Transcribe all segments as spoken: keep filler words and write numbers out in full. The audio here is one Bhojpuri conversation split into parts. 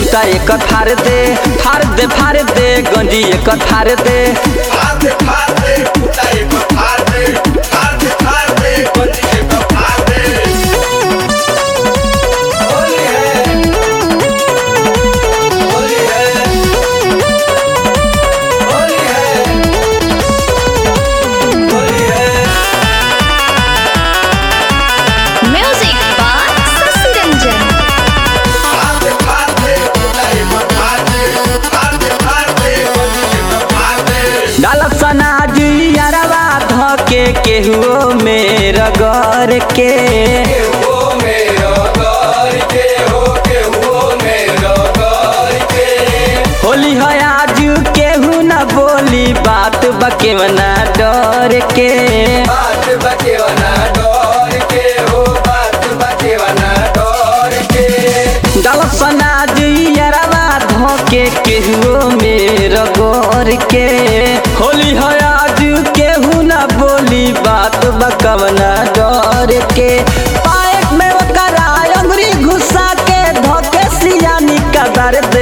कुर्ता एकर फाड़ दे फाड़ दे फाड़ दे गंजी एकर फाड़ दे फाड़ दे फाड़ दे कुर्ता एकर फाड़ दे फाड़ दे फाड़ दे गंजी एकर फाड़ दे होली है होली है होली है होली है म्यूजिक बाय शशि रंजन। फाड़ दे फाड़ दे कुर्ता एकर फाड़ दे फाड़ दे फाड़ दे गंजी एकर फाड़ दे डालब सनाज यारवा धके केहुओ में रगड़ के केहू मेरो घर के हो केहू मेरो घर के होली है आज केहू न बोली बात बकेवना डर के बात बकेवना डर के हो बात बकेवना डर के डालब सनाज यारवा धके केहुओ में रगड़ के होली है आज केहू न बोली बात बकवना डर के पाइप में ओकरा अंगुरी घुसा के धके सियानी कदर दे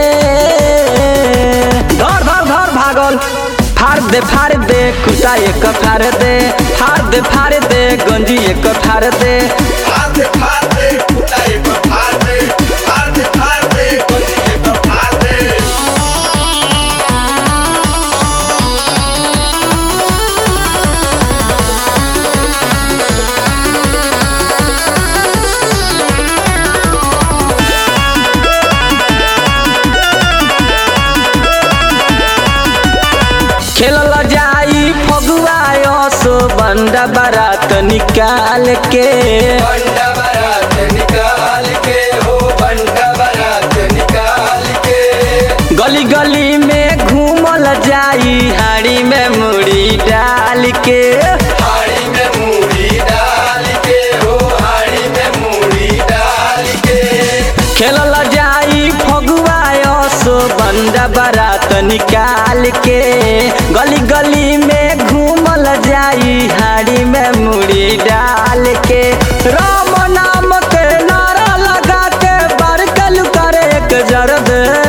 धर धर धर भागल फाड़ दे फाड़ दे कुर्ता एक फाड़ दे फाड़ दे फाड़ दे गंजी एक फाड़ दे फाड़ दे फाड़ दे कुर्ता एकर फाड़ दे फाड़ दे फाड़ दे गंजी एकर फाड़ दे खेलल जाई फगुआ सो बंदा बारात निकाल के बंडा बारात निकाल के हो बंडा बारात निकाल के गली गली में घूमल जाई हाड़ी में मुड़ी डाल के हाड़ी में मूड़ी डाल के हो हाड़ी में मूड़ी डाल के खेलल जाई फगुआ सो बंदा बारात निकाल के गली गली में घूमल जाई हाड़ी में मुड़ी डाल के राम नाम के नारा लगा के बरकल करे एक जरद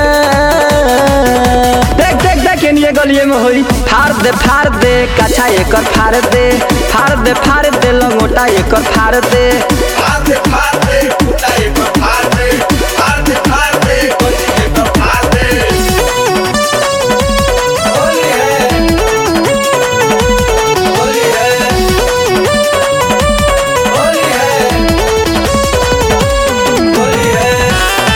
देख देख देख ये गलिए में होई फाड़ दे फाड़ दे कछा एकर फाड़ दे फाड़ दे फाड़ दे लंगोटा एकर फाड़ दे फाड़ दे फाड़ दे कुर्ता एकर फाड़ दे फाड़ दे फाड़ दे गंजी एकर फाड़ दे होली है होली है होली है होली है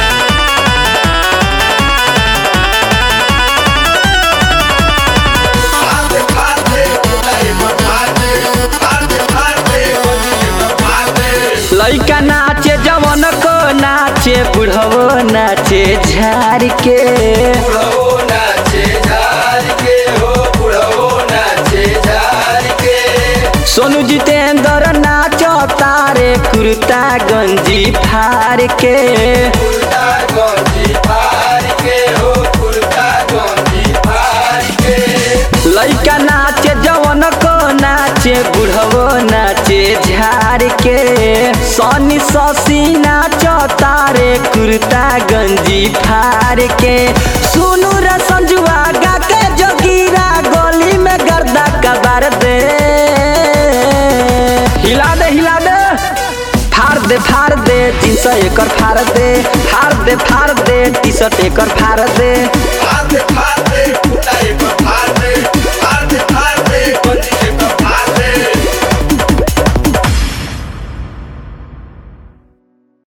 फाड़ दे फाड़ दे कुर्ता एकर फाड़ दे फाड़ दे फाड़ दे गंजी एकर फाड़ दे लइका नाचे जवन को नाचे बुढ़वो नाचे झाड़ के बुढ़वो नाचे झाड़ के हो बुढ़वो नाचे झाड़ के सोनू जितेंद्र नाचो तारे कुर्ता गंजी फाड़ के कुर्ता गंजी फाड़ के हो कुर्ता गंजी फाड़ के लइका नाचे जवन को नाचे बुढ़वो नाचे झाड़ के सोनी शशि नाचो तारे कुर्ता गंजी फाड़ के सुनू रे संजुआ गा के जोगीरा गोली में गर्दा कबार दे हिला दे हिला दे फाड़ दे फाड़ दे जींस एकर फाड़ दे फाड़ दे फाड़ दे टी शर्ट एकर फाड़ दे